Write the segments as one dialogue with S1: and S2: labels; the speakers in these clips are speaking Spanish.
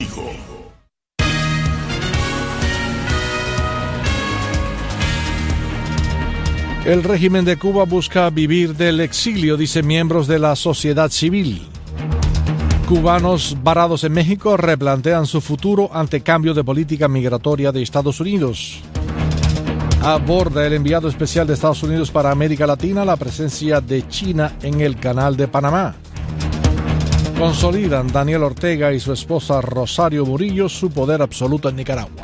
S1: El régimen de Cuba busca vivir del exilio, dicen miembros de la sociedad civil. Cubanos varados en México replantean su futuro ante cambio de política migratoria de Estados Unidos. Aborda el enviado especial de Estados Unidos para América Latina la presencia de China en el Canal de Panamá. Consolidan Daniel Ortega y su esposa Rosario Murillo su poder absoluto en Nicaragua.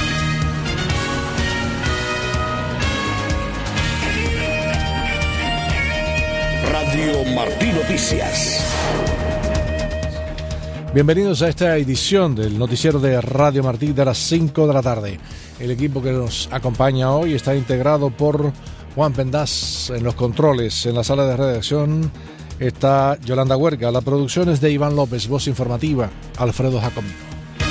S2: Radio Martí Noticias.
S1: Bienvenidos a esta edición del noticiero de Radio Martí de las 5 de la tarde. El equipo que nos acompaña hoy está integrado por Juan Pendaz en los controles. En la sala de redacción está Yolanda Huerga. La producción es de Iván López, voz informativa, Alfredo Jacomino.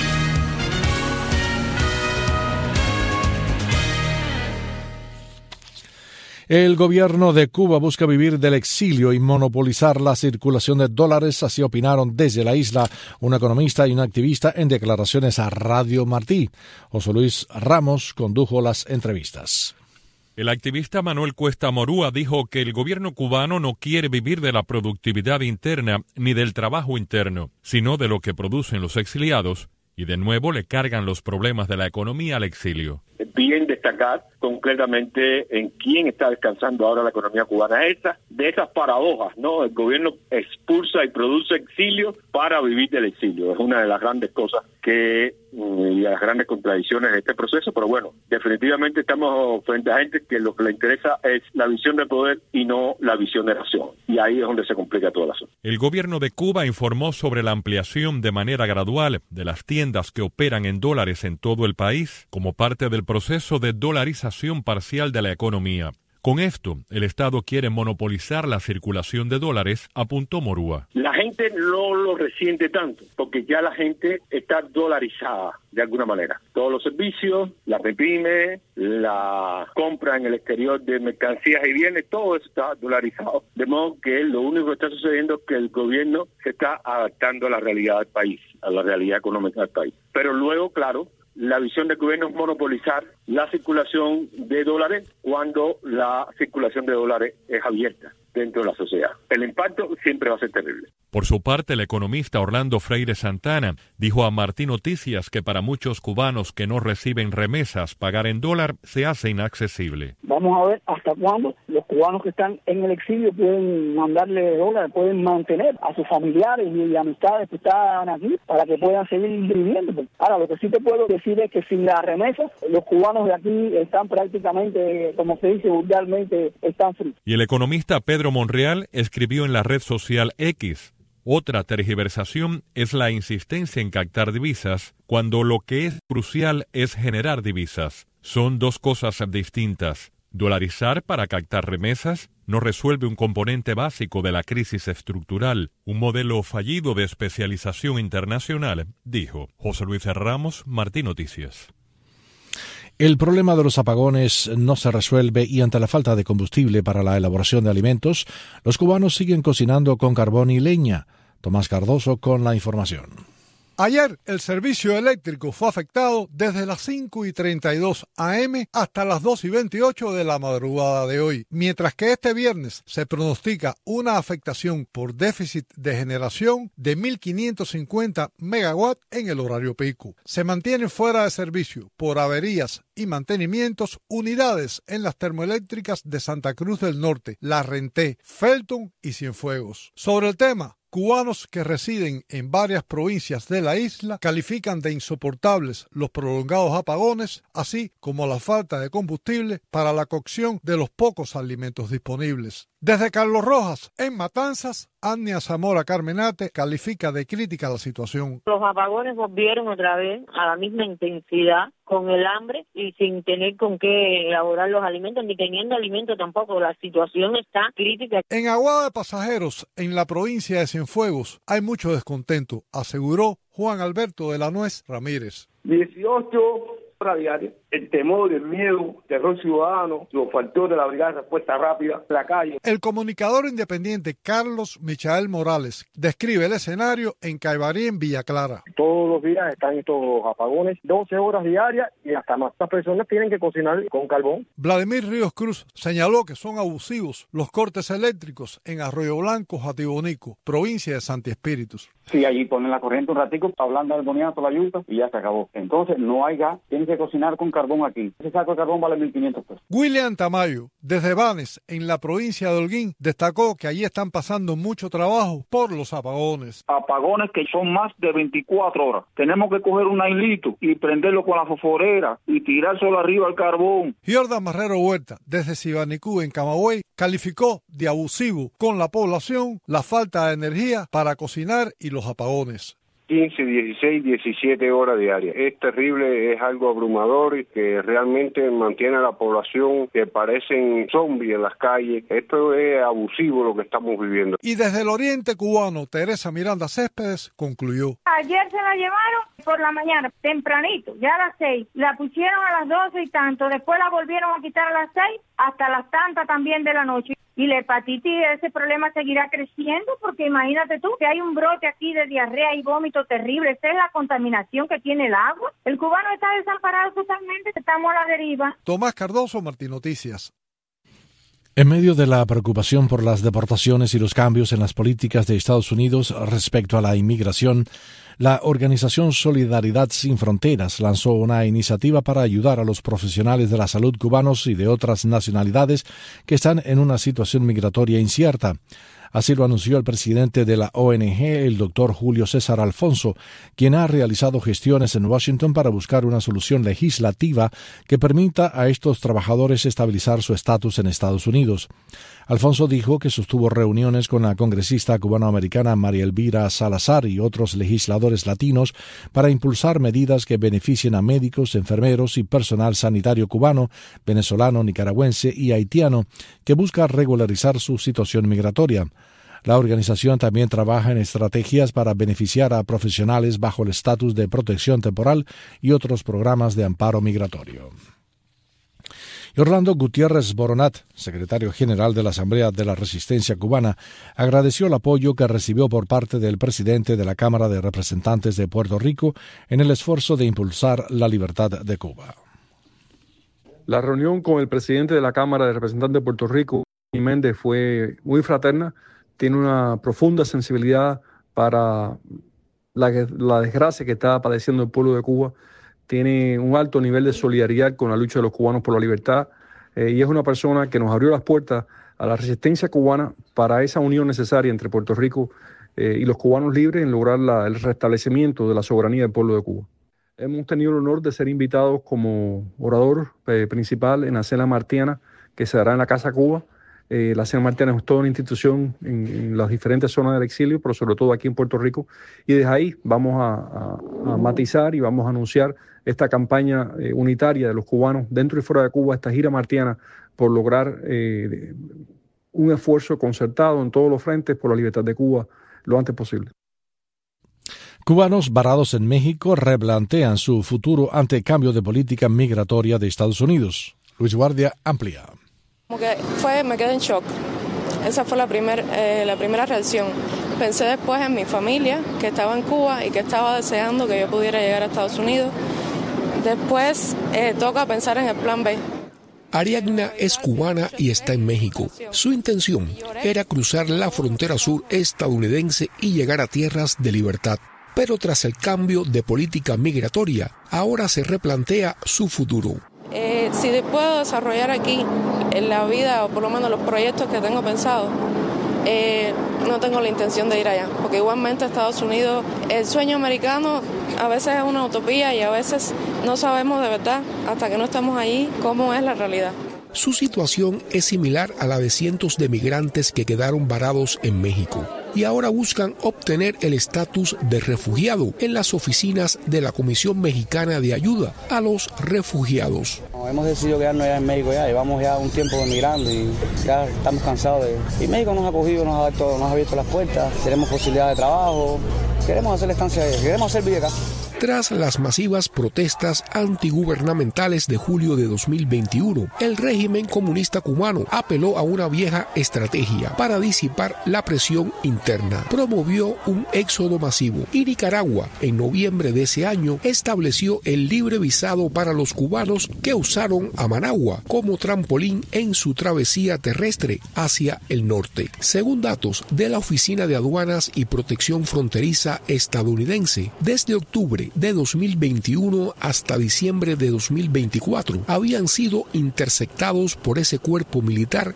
S1: El gobierno de Cuba busca vivir del exilio y monopolizar la circulación de dólares, así opinaron desde la isla un economista y un activista en declaraciones a Radio Martí. José Luis Ramos condujo las entrevistas.
S3: El activista Manuel Cuesta Morúa dijo que el gobierno cubano no quiere vivir de la productividad interna ni del trabajo interno, sino de lo que producen los exiliados, y de nuevo le cargan los problemas de la economía al exilio.
S4: Bien destacar concretamente en quién está descansando ahora la economía cubana. De esas paradojas, ¿no? El gobierno expulsa y produce exilio para vivir del exilio. Es una de las grandes cosas y las grandes contradicciones de este proceso, pero bueno, definitivamente estamos frente a gente que lo que le interesa es la visión de poder y no la visión de nación. Y ahí es donde se complica todo el asunto.
S3: El gobierno de Cuba informó sobre la ampliación de manera gradual de las tiendas que operan en dólares en todo el país como parte del proceso de dolarización parcial de la economía. Con esto, el Estado quiere monopolizar la circulación de dólares, apuntó Morúa.
S4: La gente no lo resiente tanto, porque ya la gente está dolarizada de alguna manera. Todos los servicios, la repime, la compra en el exterior de mercancías y bienes, todo eso está dolarizado. De modo que lo único que está sucediendo es que el gobierno se está adaptando a la realidad del país, a la realidad económica del país. Pero luego, claro, la visión del gobierno es monopolizar la circulación de dólares cuando la circulación de dólares es abierta dentro de la sociedad. El impacto siempre va a ser terrible.
S3: Por su parte, el economista Orlando Freire Santana dijo a Martí Noticias que para muchos cubanos que no reciben remesas, pagar en dólar se hace inaccesible.
S5: Vamos a ver hasta cuándo los cubanos que están en el exilio pueden mandarle dólares, pueden mantener a sus familiares y amistades que están aquí para que puedan seguir viviendo. Ahora, lo que sí te puedo decir es que sin las remesas, los cubanos de aquí están prácticamente, como se dice vulgarmente, están fríos.
S3: Y el economista Pedro Monreal escribió en la red social X: otra tergiversación es la insistencia en captar divisas cuando lo que es crucial es generar divisas. Son dos cosas distintas. Dolarizar para captar remesas no resuelve un componente básico de la crisis estructural, un modelo fallido de especialización internacional, dijo. José Luis Ramos, Martí Noticias.
S1: El problema de los apagones no se resuelve y ante la falta de combustible para la elaboración de alimentos, los cubanos siguen cocinando con carbón y leña. Tomás Cardoso con la información.
S6: Ayer el servicio eléctrico fue afectado desde las 5:32 a.m. hasta las 2:28 de la madrugada de hoy, mientras que este viernes se pronostica una afectación por déficit de generación de 1.550 megawatts en el horario pico. Se mantienen fuera de servicio por averías y mantenimientos unidades en las termoeléctricas de Santa Cruz del Norte, La Renté, Felton y Cienfuegos. Sobre el tema, cubanos que residen en varias provincias de la isla califican de insoportables los prolongados apagones, así como la falta de combustible para la cocción de los pocos alimentos disponibles. Desde Carlos Rojas, en Matanzas, Ania Zamora Carmenate califica de crítica la situación.
S7: Los apagones volvieron otra vez a la misma intensidad, con el hambre y sin tener con qué elaborar los alimentos, ni teniendo alimento tampoco. La situación está crítica.
S6: En Aguada de Pasajeros, en la provincia de Cienfuegos, hay mucho descontento, aseguró Juan Alberto de la Nuez Ramírez.
S8: 18 horas diarias. El temor, el miedo, terror ciudadano, los factores de la brigada de respuesta rápida, la calle.
S6: El comunicador independiente Carlos Michael Morales describe el escenario en Caibarí, en Villa Clara.
S9: Todos los días están estos apagones, 12 horas diarias y hasta más. Las personas tienen que cocinar con carbón.
S6: Vladimir Ríos Cruz señaló que son abusivos los cortes eléctricos en Arroyo Blanco, Jatibonico, provincia de Santi Espíritus.
S10: Sí, allí ponen la corriente un ratico, hablando del boniato, la yuca y ya se acabó. Entonces no hay gas, tienen que cocinar con carbón aquí. Ese saco de carbón vale 1.500 pesos.
S6: William Tamayo, desde Banes, en la provincia de Holguín, destacó que allí están pasando mucho trabajo por los apagones.
S11: Apagones que son más de 24 horas. Tenemos que coger un hilito y prenderlo con la fosforera y tirar solo arriba el carbón.
S6: Jordan Marrero Huerta, desde Sibanicú, en Camagüey, calificó de abusivo con la población la falta de energía para cocinar y los apagones.
S12: 15, 16, 17 horas diarias. Es terrible, es algo abrumador y que realmente mantiene a la población que parecen zombies en las calles. Esto es abusivo lo que estamos viviendo.
S6: Y desde el oriente cubano, Teresa Miranda Céspedes concluyó.
S13: Ayer se la llevaron por la mañana, tempranito, ya a las 6. La pusieron a las 12 y tanto, después la volvieron a quitar a las 6 hasta las tantas también de la noche. Y la hepatitis, ese problema seguirá creciendo porque imagínate tú que hay un brote aquí de diarrea y vómito terrible. Esa es la contaminación que tiene el agua. El cubano está desamparado totalmente, estamos a la deriva.
S6: Tomás Cardoso, Martín Noticias.
S1: En medio de la preocupación por las deportaciones y los cambios en las políticas de Estados Unidos respecto a la inmigración, la organización Solidaridad Sin Fronteras lanzó una iniciativa para ayudar a los profesionales de la salud cubanos y de otras nacionalidades que están en una situación migratoria incierta. Así lo anunció el presidente de la ONG, el doctor Julio César Alfonso, quien ha realizado gestiones en Washington para buscar una solución legislativa que permita a estos trabajadores estabilizar su estatus en Estados Unidos. Alfonso dijo que sostuvo reuniones con la congresista cubanoamericana María Elvira Salazar y otros legisladores latinos para impulsar medidas que beneficien a médicos, enfermeros y personal sanitario cubano, venezolano, nicaragüense y haitiano que busca regularizar su situación migratoria. La organización también trabaja en estrategias para beneficiar a profesionales bajo el estatus de protección temporal y otros programas de amparo migratorio. Orlando Gutiérrez Boronat, secretario general de la Asamblea de la Resistencia Cubana, agradeció el apoyo que recibió por parte del presidente de la Cámara de Representantes de Puerto Rico en el esfuerzo de impulsar la libertad de Cuba.
S14: La reunión con el presidente de la Cámara de Representantes de Puerto Rico, Méndez, fue muy fraterna. Tiene una profunda sensibilidad para la desgracia que está padeciendo el pueblo de Cuba. Tiene un alto nivel de solidaridad con la lucha de los cubanos por la libertad y es una persona que nos abrió las puertas a la resistencia cubana para esa unión necesaria entre Puerto Rico y los cubanos libres en lograr el restablecimiento de la soberanía del pueblo de Cuba. Hemos tenido el honor de ser invitados como orador principal en la Cena Martiana, que se dará en la Casa Cuba. La Cena Martiana es toda una institución en las diferentes zonas del exilio, pero sobre todo aquí en Puerto Rico. Y desde ahí vamos a matizar y vamos a anunciar esta campaña unitaria de los cubanos dentro y fuera de Cuba, esta gira martiana, por lograr un esfuerzo concertado en todos los frentes por la libertad de Cuba lo antes posible.
S1: Cubanos varados en México replantean su futuro ante el cambio de política migratoria de Estados Unidos. Luis Guardia amplía.
S15: Me quedé en shock. Esa fue la primera reacción. Pensé después en mi familia, que estaba en Cuba y que estaba deseando que yo pudiera llegar a Estados Unidos. Después toca pensar en el plan B.
S16: Ariadna es cubana y está en México. Su intención era cruzar la frontera sur estadounidense y llegar a tierras de libertad. Pero tras el cambio de política migratoria, ahora se replantea su futuro.
S15: Si puedo desarrollar aquí en la vida, o por lo menos los proyectos que tengo pensados, no tengo la intención de ir allá, porque igualmente Estados Unidos, el sueño americano a veces es una utopía y a veces no sabemos de verdad, hasta que no estamos allí, cómo es la realidad.
S16: Su situación es similar a la de cientos de migrantes que quedaron varados en México y ahora buscan obtener el estatus de refugiado en las oficinas de la Comisión Mexicana de Ayuda a los Refugiados.
S17: Hemos decidido quedarnos ya en México, ya llevamos ya un tiempo emigrando y ya estamos cansados y México nos ha acogido, nos ha abierto las puertas, tenemos posibilidad de trabajo, queremos hacer la estancia, queremos hacer vida acá.
S16: Tras las masivas protestas antigubernamentales de julio de 2021, el régimen comunista cubano apeló a una vieja estrategia para disipar la presión interna. Promovió un éxodo masivo y Nicaragua, en noviembre de ese año, estableció el libre visado para los cubanos que usaron a Managua como trampolín en su travesía terrestre hacia el norte. Según datos de la Oficina de Aduanas y Protección Fronteriza estadounidense, desde octubre de 2021 hasta diciembre de 2024 habían sido interceptados por ese cuerpo militar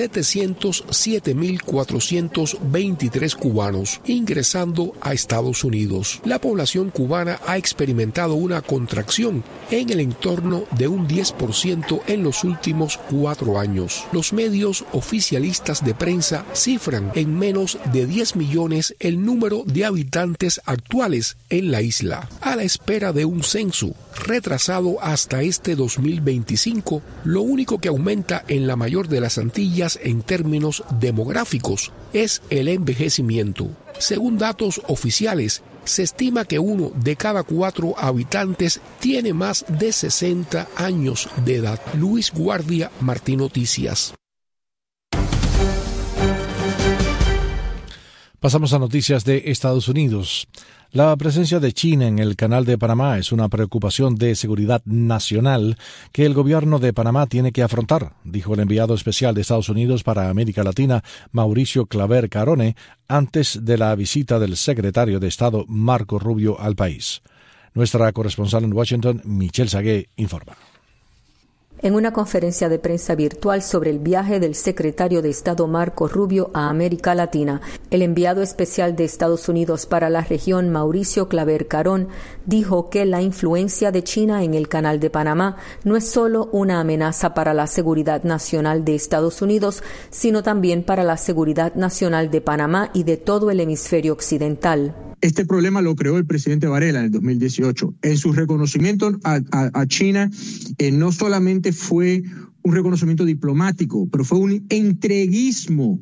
S16: 707.423 cubanos ingresando a Estados Unidos. La población cubana ha experimentado una contracción en el entorno de un 10% en los últimos 4 años. Los medios oficialistas de prensa cifran en menos de 10 millones el número de habitantes actuales en la isla. A la espera de un censo retrasado hasta este 2025, lo único que aumenta en la mayor de las Antillas en términos demográficos es el envejecimiento. Según datos oficiales, se estima que 1 de cada 4 habitantes tiene más de 60 años de edad. Luis Guardia, Martín Noticias.
S1: Pasamos a noticias de Estados Unidos. La presencia de China en el Canal de Panamá es una preocupación de seguridad nacional que el gobierno de Panamá tiene que afrontar, dijo el enviado especial de Estados Unidos para América Latina, Mauricio Claver Carone, antes de la visita del secretario de Estado Marco Rubio al país. Nuestra corresponsal en Washington, Michelle Sagué, informa.
S18: En una conferencia de prensa virtual sobre el viaje del secretario de Estado Marco Rubio a América Latina, el enviado especial de Estados Unidos para la región, Mauricio Claver Carón, dijo que la influencia de China en el Canal de Panamá no es solo una amenaza para la seguridad nacional de Estados Unidos, sino también para la seguridad nacional de Panamá y de todo el hemisferio occidental.
S19: Este problema lo creó el presidente Varela en el 2018. En su reconocimiento a China, no solamente fue un reconocimiento diplomático, pero fue un entreguismo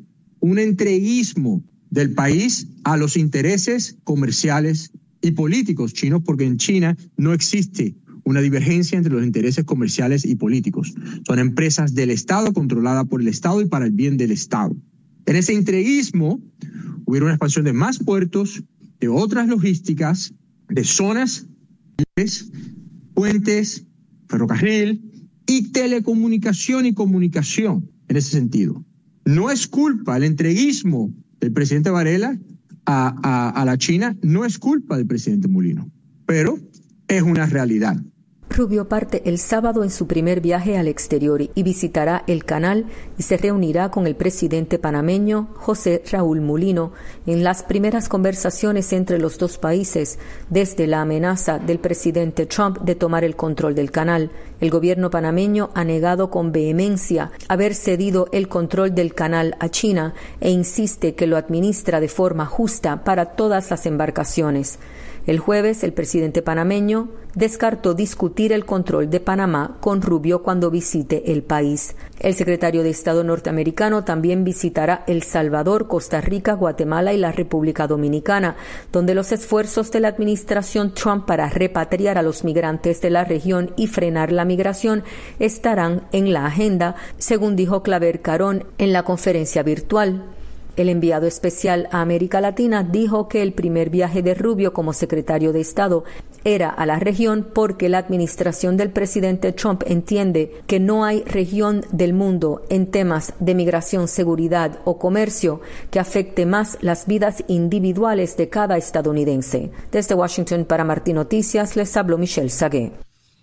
S19: del país a los intereses comerciales y políticos chinos, porque en China no existe una divergencia entre los intereses comerciales y políticos. Son empresas del Estado, controladas por el Estado y para el bien del Estado. En ese entreguismo hubo una expansión de más puertos, de otras logísticas, de zonas, puentes, ferrocarril y telecomunicación y comunicación en ese sentido. No es culpa el entreguismo del presidente Varela a la China, no es culpa del presidente Mulino, pero es una realidad.
S18: Rubio parte el sábado en su primer viaje al exterior y visitará el canal y se reunirá con el presidente panameño José Raúl Mulino en las primeras conversaciones entre los dos países desde la amenaza del presidente Trump de tomar el control del canal. El gobierno panameño ha negado con vehemencia haber cedido el control del canal a China e insiste que lo administra de forma justa para todas las embarcaciones. El jueves, el presidente panameño descartó discutir el control de Panamá con Rubio cuando visite el país. El secretario de Estado norteamericano también visitará El Salvador, Costa Rica, Guatemala y la República Dominicana, donde los esfuerzos de la administración Trump para repatriar a los migrantes de la región y frenar la migración estarán en la agenda, según dijo Claver Carón en la conferencia virtual. El enviado especial a América Latina dijo que el primer viaje de Rubio como secretario de Estado era a la región porque la administración del presidente Trump entiende que no hay región del mundo en temas de migración, seguridad o comercio que afecte más las vidas individuales de cada estadounidense. Desde Washington para Martín Noticias les habló Michelle Sagué.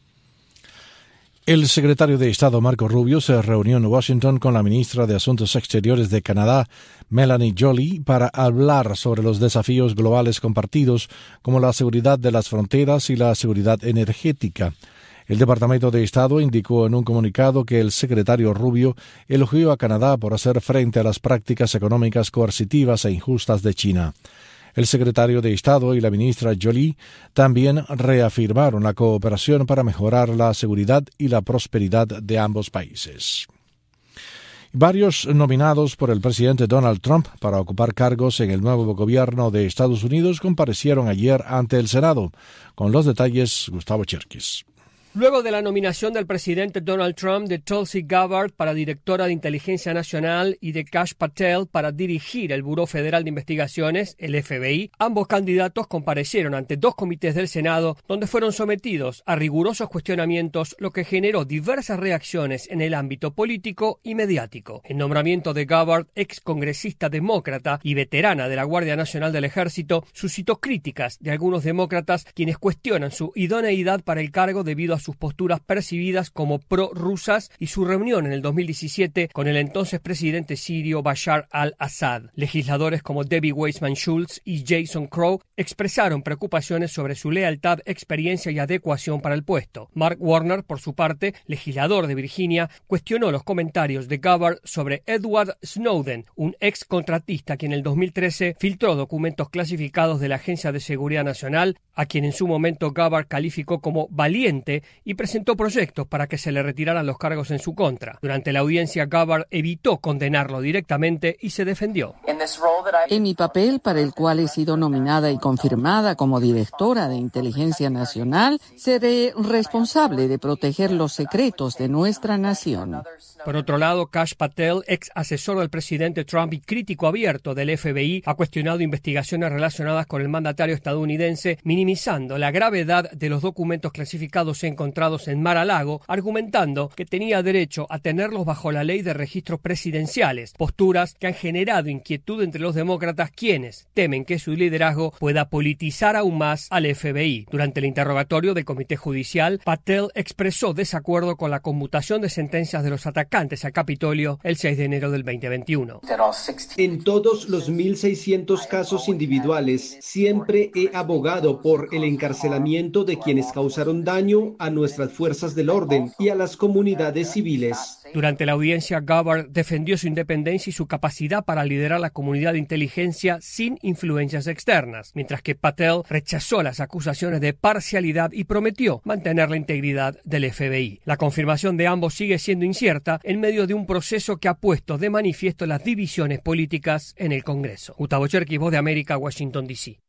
S1: El secretario de Estado Marco Rubio se reunió en Washington con la ministra de Asuntos Exteriores de Canadá, Melanie Joly, para hablar sobre los desafíos globales compartidos como la seguridad de las fronteras y la seguridad energética. El Departamento de Estado indicó en un comunicado que el secretario Rubio elogió a Canadá por hacer frente a las prácticas económicas coercitivas e injustas de China. El secretario de Estado y la ministra Joly también reafirmaron la cooperación para mejorar la seguridad y la prosperidad de ambos países. Varios nominados por el presidente Donald Trump para ocupar cargos en el nuevo gobierno de Estados Unidos comparecieron ayer ante el Senado. Con los detalles, Gustavo Cherkis.
S20: Luego de la nominación del presidente Donald Trump de Tulsi Gabbard para directora de Inteligencia Nacional y de Kash Patel para dirigir el Buró Federal de Investigaciones, el FBI, ambos candidatos comparecieron ante dos comités del Senado donde fueron sometidos a rigurosos cuestionamientos, lo que generó diversas reacciones en el ámbito político y mediático. El nombramiento de Gabbard, ex congresista demócrata y veterana de la Guardia Nacional del Ejército, suscitó críticas de algunos demócratas quienes cuestionan su idoneidad para el cargo debido a sus posturas percibidas como pro-rusas y su reunión en el 2017 con el entonces presidente sirio Bashar al-Assad. Legisladores como Debbie Weissman Schultz y Jason Crow expresaron preocupaciones sobre su lealtad, experiencia y adecuación para el puesto. Mark Warner, por su parte, legislador de Virginia, cuestionó los comentarios de Gabbard sobre Edward Snowden, un ex contratista que en el 2013 filtró documentos clasificados de la Agencia de Seguridad Nacional, a quien en su momento Gabbard calificó como valiente y presentó proyectos para que se le retiraran los cargos en su contra. Durante la audiencia, Gabbard evitó condenarlo directamente y se defendió.
S21: En mi papel, para el cual he sido nominada y confirmada como directora de Inteligencia Nacional, seré responsable de proteger los secretos de nuestra nación.
S20: Por otro lado, Kash Patel, ex asesor del presidente Trump y crítico abierto del FBI, ha cuestionado investigaciones relacionadas con el mandatario estadounidense, minimizando la gravedad de los documentos clasificados encontrados en Mar-a-Lago, argumentando que tenía derecho a tenerlos bajo la ley de registros presidenciales, posturas que han generado inquietud entre los demócratas, quienes temen que su liderazgo pueda politizar aún más al FBI. Durante el interrogatorio del Comité Judicial, Patel expresó desacuerdo con la conmutación de sentencias de los atacantes al Capitolio el 6 de enero del 2021.
S22: En todos los 1.600 casos individuales, siempre he abogado por el encarcelamiento de quienes causaron daño a nuestras fuerzas del orden y a las comunidades civiles.
S20: Durante la audiencia, Gabbard defendió su independencia y su capacidad para liderar la comunidad de inteligencia sin influencias externas, mientras que Patel rechazó las acusaciones de parcialidad y prometió mantener la integridad del FBI. La confirmación de ambos sigue siendo incierta en medio de un proceso que ha puesto de manifiesto las divisiones políticas en el Congreso. Gustavo Cherkis, Voz de América, Washington, D.C.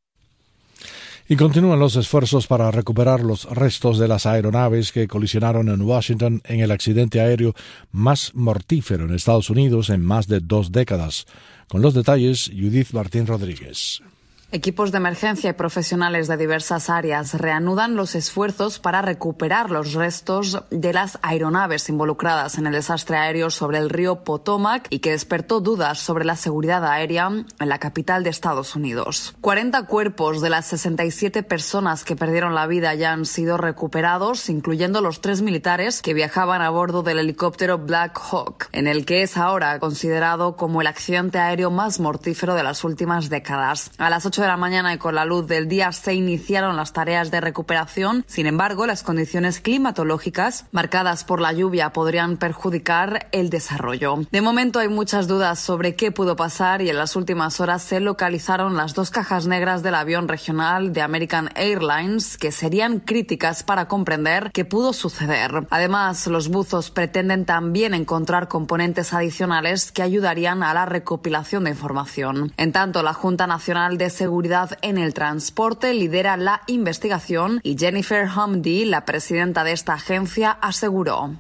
S1: Y continúan los esfuerzos para recuperar los restos de las aeronaves que colisionaron en Washington en el accidente aéreo más mortífero en Estados Unidos en más de 2 décadas. Con los detalles, Judith Martín Rodríguez.
S23: Equipos de emergencia y profesionales de diversas áreas reanudan los esfuerzos para recuperar los restos de las aeronaves involucradas en el desastre aéreo sobre el río Potomac y que despertó dudas sobre la seguridad aérea en la capital de Estados Unidos. 40 cuerpos de las 67 personas que perdieron la vida ya han sido recuperados, incluyendo los 3 militares que viajaban a bordo del helicóptero Black Hawk, en el que es ahora considerado como el accidente aéreo más mortífero de las últimas décadas. A las 8 de la mañana y con la luz del día se iniciaron las tareas de recuperación. Sin embargo, las condiciones climatológicas marcadas por la lluvia podrían perjudicar el desarrollo. De momento hay muchas dudas sobre qué pudo pasar y en las últimas horas se localizaron las 2 cajas negras del avión regional de American Airlines que serían críticas para comprender qué pudo suceder. Además, los buzos pretenden también encontrar componentes adicionales que ayudarían a la recopilación de información. En tanto, la Junta Nacional de Seguridad en el Transporte lidera la investigación y Jennifer Humdy, la presidenta de esta agencia, aseguró: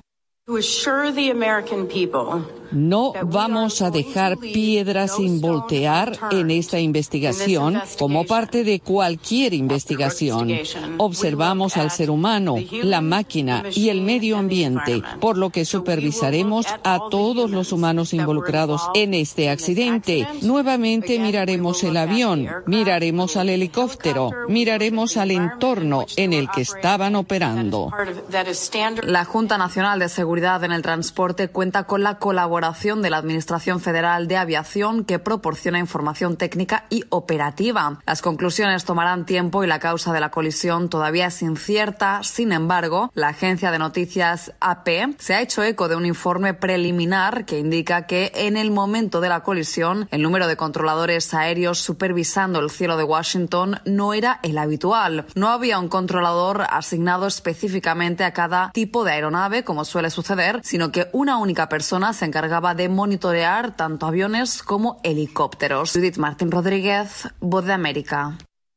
S21: No vamos a dejar piedras sin voltear en esta investigación como parte de cualquier investigación. Observamos al ser humano, la máquina y el medio ambiente, por lo que supervisaremos a todos los humanos involucrados en este accidente. Nuevamente miraremos el avión, miraremos al helicóptero, miraremos al entorno en el que estaban operando.
S23: La Junta Nacional de Seguridad en el Transporte cuenta con la colaboración de la Administración Federal de Aviación, que proporciona información técnica y operativa. Las conclusiones tomarán tiempo y la causa de la colisión todavía es incierta. Sin embargo, la agencia de noticias AP se ha hecho eco de un informe preliminar que indica que en el momento de la colisión el número de controladores aéreos supervisando el cielo de Washington no era el habitual. No había un controlador asignado específicamente a cada tipo de aeronave, como suele suceder, sino que una única persona se encargaba encargaba de monitorear tanto aviones como helicópteros. Judith Martín Rodríguez, Voz de América.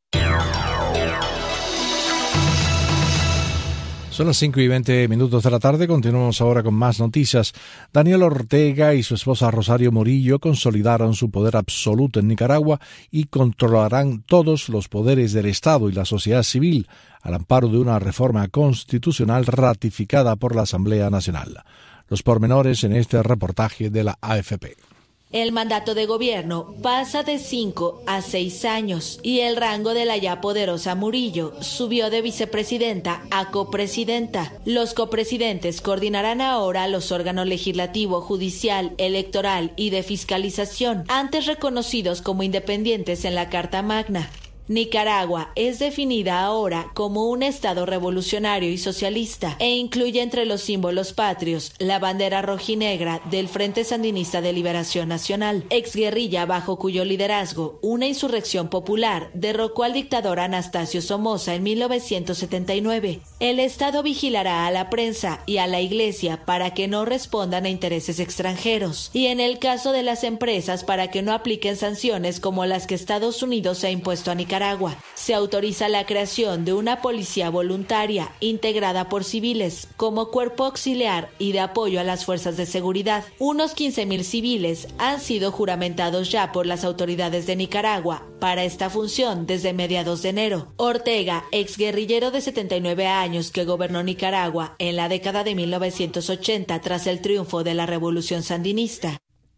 S1: Son las 5:20 de la tarde. Continuamos ahora con más noticias. Daniel Ortega y su esposa Rosario Murillo consolidaron su poder absoluto en Nicaragua y controlarán todos los poderes del Estado y la sociedad civil al amparo de una reforma constitucional ratificada por la Asamblea Nacional. Los pormenores en este reportaje de la AFP.
S2: El mandato de gobierno pasa de 5 a 6 años y el rango de la ya poderosa Murillo subió de vicepresidenta a copresidenta. Los copresidentes coordinarán ahora los órganos legislativo, judicial, electoral y de fiscalización, antes reconocidos como independientes en la Carta Magna. Nicaragua es definida ahora como un estado revolucionario y socialista e incluye entre los símbolos patrios la bandera rojinegra del Frente Sandinista de Liberación Nacional, exguerrilla bajo cuyo liderazgo una insurrección popular derrocó al dictador Anastasio Somoza en 1979. El Estado vigilará a la prensa y a la Iglesia para que no respondan a intereses extranjeros y en el caso de las empresas para que no apliquen sanciones como las que Estados Unidos ha impuesto a Nicaragua. Se autoriza la creación de una policía voluntaria integrada por civiles como cuerpo auxiliar y de apoyo a las fuerzas de seguridad. Unos 15,000 civiles han sido juramentados ya por las autoridades de Nicaragua para esta función desde mediados de enero. Ortega, exguerrillero de 79 años que gobernó Nicaragua en la década de 1980 tras el triunfo de la Revolución Sandinista.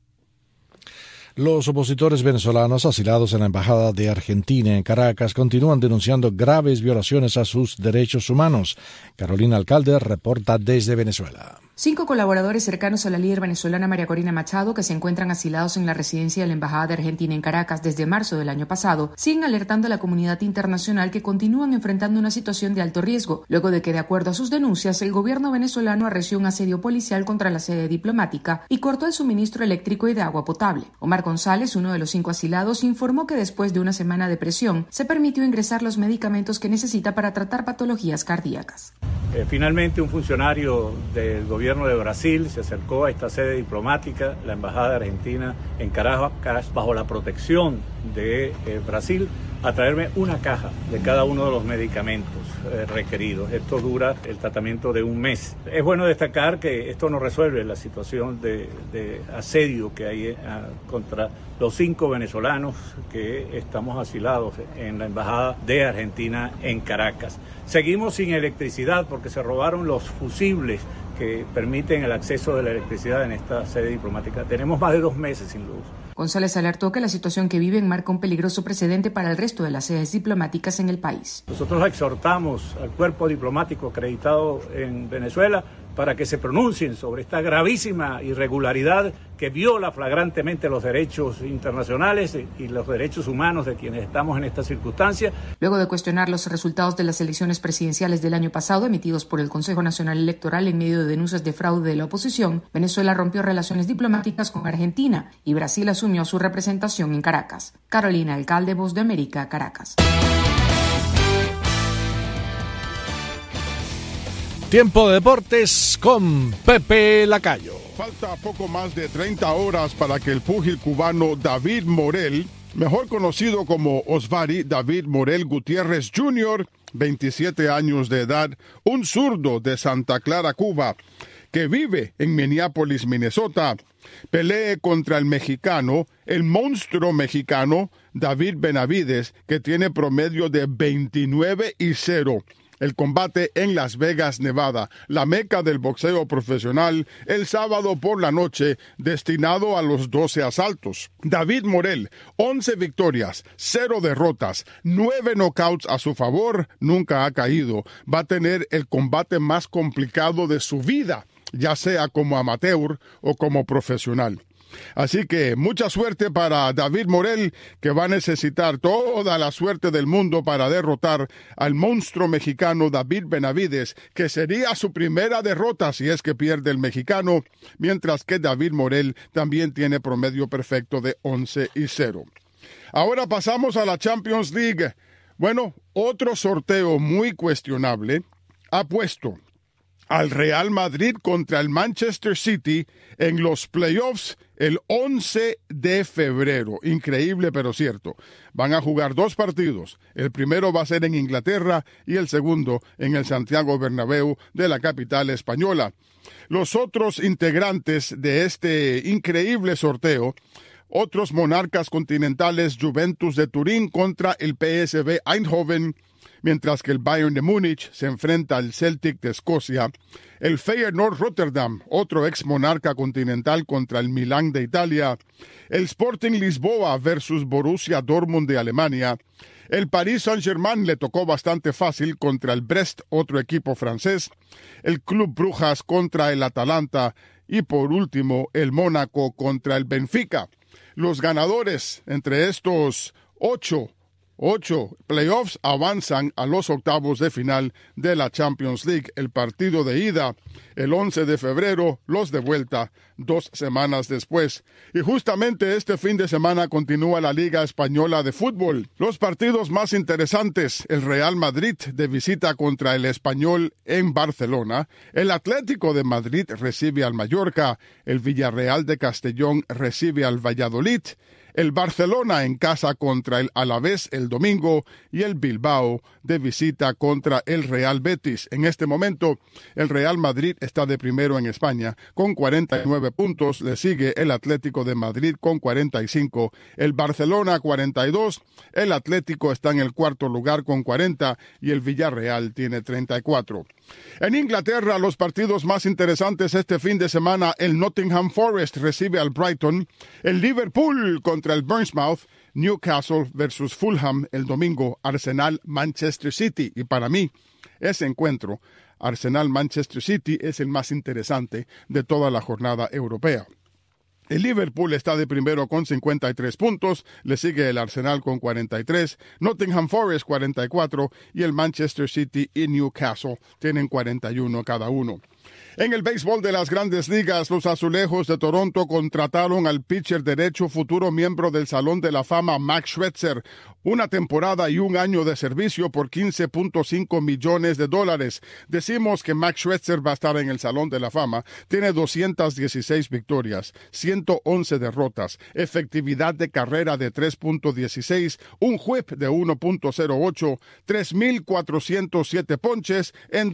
S1: Los opositores venezolanos asilados en la Embajada de Argentina en Caracas continúan denunciando graves violaciones a sus derechos humanos. Carolina Alcalde reporta desde Venezuela.
S4: 5 colaboradores cercanos a la líder venezolana María Corina Machado, que se encuentran asilados en la residencia de la Embajada de Argentina en Caracas desde marzo del año pasado, siguen alertando a la comunidad internacional que continúan enfrentando una situación de alto riesgo, luego de que, de acuerdo a sus denuncias, el gobierno venezolano arreció un asedio policial contra la sede diplomática y cortó el suministro eléctrico y de agua potable. Omar González, uno de los 5 asilados, informó que después de una semana de presión, se permitió ingresar los medicamentos que necesita para tratar patologías cardíacas.
S5: Finalmente, un funcionario del gobierno de Brasil se acercó a esta sede diplomática, la Embajada de Argentina en Caracas, bajo la protección de Brasil, a traerme una caja de cada uno de los medicamentos requeridos. Esto dura el tratamiento de un mes. Es bueno destacar que esto no resuelve la situación de asedio que hay contra los 5 venezolanos que estamos asilados en la Embajada de Argentina en Caracas. Seguimos sin electricidad porque se robaron los fusibles que permiten el acceso de la electricidad en esta sede diplomática. Tenemos más de 2 meses sin luz.
S4: González alertó que la situación que viven marca un peligroso precedente para el resto de las sedes diplomáticas en el país.
S5: Nosotros exhortamos al cuerpo diplomático acreditado en Venezuela para que se pronuncien sobre esta gravísima irregularidad que viola flagrantemente los derechos internacionales y los derechos humanos de quienes estamos en esta circunstancia.
S4: Luego de cuestionar los resultados de las elecciones presidenciales del año pasado emitidos por el Consejo Nacional Electoral en medio de denuncias de fraude de la oposición, Venezuela rompió relaciones diplomáticas con Argentina y Brasil asumió su representación en Caracas. Carolina Alcalde, Voz de América, Caracas.
S1: Tiempo de deportes con Pepe Lacayo.
S24: Falta poco más de 30 horas para que el púgil cubano David Morel, mejor conocido como Osvari David Morel Gutiérrez Jr., 27 años de edad, un zurdo de Santa Clara, Cuba, que vive en Minneapolis, Minnesota, pelee contra el mexicano, el monstruo mexicano David Benavides, que tiene promedio de 29-0. El combate en Las Vegas, Nevada, la meca del boxeo profesional, el sábado por la noche, destinado a los 12 asaltos. David Morel, 11 victorias, 0 derrotas, 9 knockouts a su favor, nunca ha caído. Va a tener el combate más complicado de su vida, ya sea como amateur o como profesional. Así que mucha suerte para David Morel, que va a necesitar toda la suerte del mundo para derrotar al monstruo mexicano David Benavides, que sería su primera derrota si es que pierde el mexicano, mientras que David Morel también tiene promedio perfecto de 11-0. Ahora pasamos a la Champions League. Bueno, otro sorteo muy cuestionable ha puesto al Real Madrid contra el Manchester City en los playoffs el 11 de febrero. Increíble, pero cierto. Van a jugar 2 partidos. El primero va a ser en Inglaterra y el segundo en el Santiago Bernabéu de la capital española. Los otros integrantes de este increíble sorteo, otros monarcas continentales, Juventus de Turín contra el PSV Eindhoven, mientras que el Bayern de Múnich se enfrenta al Celtic de Escocia, el Feyenoord Rotterdam, otro ex monarca continental, contra el Milán de Italia, el Sporting Lisboa versus Borussia Dortmund de Alemania, el Paris Saint-Germain le tocó bastante fácil contra el Brest, otro equipo francés, el Club Brujas contra el Atalanta y por último el Mónaco contra el Benfica. Los ganadores entre estos 8 playoffs avanzan a los octavos de final de la Champions League. El partido de ida el 11 de febrero, los de vuelta 2 semanas después. Y justamente este fin de semana continúa la Liga Española de Fútbol. Los partidos más interesantes: el Real Madrid de visita contra el Español en Barcelona, el Atlético de Madrid recibe al Mallorca, el Villarreal de Castellón recibe al Valladolid, el Barcelona en casa contra el Alavés el domingo y el Bilbao de visita contra el Real Betis. En este momento, el Real Madrid está de primero en España con 49 puntos, le sigue el Atlético de Madrid con 45, el Barcelona 42, el Atlético está en el cuarto lugar con 40 y el Villarreal tiene 34. En Inglaterra, los partidos más interesantes este fin de semana: el Nottingham Forest recibe al Brighton, el Liverpool contra el Bournemouth, Newcastle versus Fulham el domingo, Arsenal-Manchester City. Y para mí, ese encuentro, Arsenal-Manchester City, es el más interesante de toda la jornada europea. El Liverpool está de primero con 53 puntos, le sigue el Arsenal con 43, Nottingham Forest 44 y el Manchester City y Newcastle tienen 41 cada uno. En el béisbol de las Grandes Ligas, los Azulejos de Toronto contrataron al pitcher derecho, futuro miembro del Salón de la Fama, Max Scherzer, 1 temporada y 1 año de servicio por $15.5 millones. Decimos que Max Scherzer va a estar en el Salón de la Fama. Tiene 216 victorias, 111 derrotas, efectividad de carrera de 3.16, un whip de 1.08, 3.407 ponches en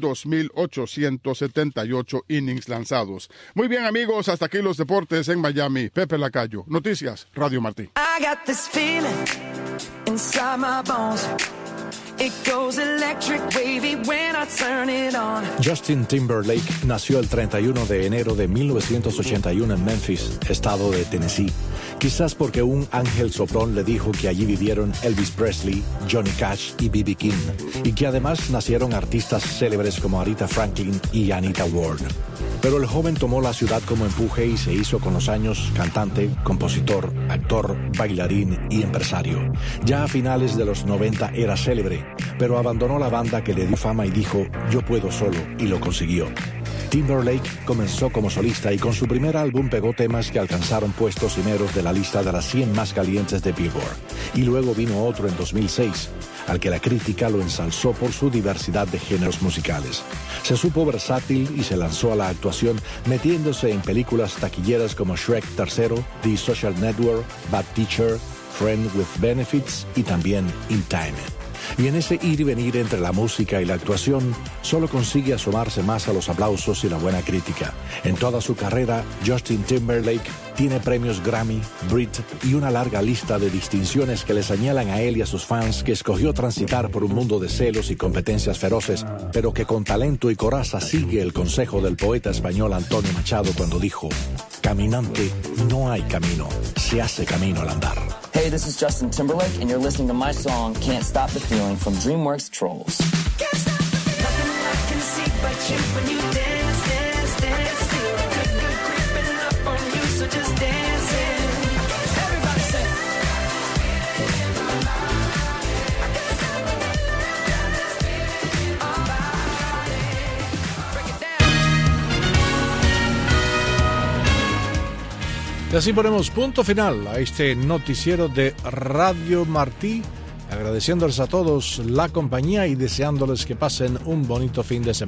S24: 2.878 innings lanzados. Muy bien, amigos, hasta aquí los deportes en Miami. Pepe Lacayo, Noticias Radio Martí.
S3: I got this feeling inside my bones. It goes electric wavy when I turn it on.
S1: Justin Timberlake nació el 31 de enero de 1981 en Memphis, estado de Tennessee. Quizás porque un ángel soplón le dijo que allí vivieron Elvis Presley, Johnny Cash y B.B. King, y que además nacieron artistas célebres como Aretha Franklin y Anita Ward. Pero el joven tomó la ciudad como empuje y se hizo con los años cantante, compositor, actor, bailarín y empresario. Ya a finales de los 90 era célebre, pero abandonó la banda que le dio fama y dijo, yo puedo solo, y lo consiguió. Timberlake comenzó como solista y con su primer álbum pegó temas que alcanzaron puestos primeros de la lista de las 100 más calientes de Billboard. Y luego vino otro en 2006, al que la crítica lo ensalzó por su diversidad de géneros musicales. Se supo versátil y se lanzó a la actuación, metiéndose en películas taquilleras como Shrek 3, The Social Network, Bad Teacher, Friend with Benefits y también In Time. Y en ese ir y venir entre la música y la actuación, solo consigue asomarse más a los aplausos y la buena crítica. En toda su carrera, Justin Timberlake tiene premios Grammy, Brit y una larga lista de distinciones que le señalan a él y a sus fans que escogió transitar por un mundo de celos y competencias feroces, pero que con talento y coraza sigue el consejo del poeta español Antonio Machado cuando dijo, caminante no hay camino, se hace camino al andar.
S7: Hey, this is Justin Timberlake, and you're listening to my song, Can't Stop the Feeling, from DreamWorks Trolls. Can't stop the feeling. Nothing I can see but you when you dance, dance, dance. Feel the good, good creeping up on you, so just dance it. Everybody say.
S1: Y así ponemos punto final a este noticiero de Radio Martí, agradeciéndoles a todos la compañía y deseándoles que pasen un bonito fin de semana.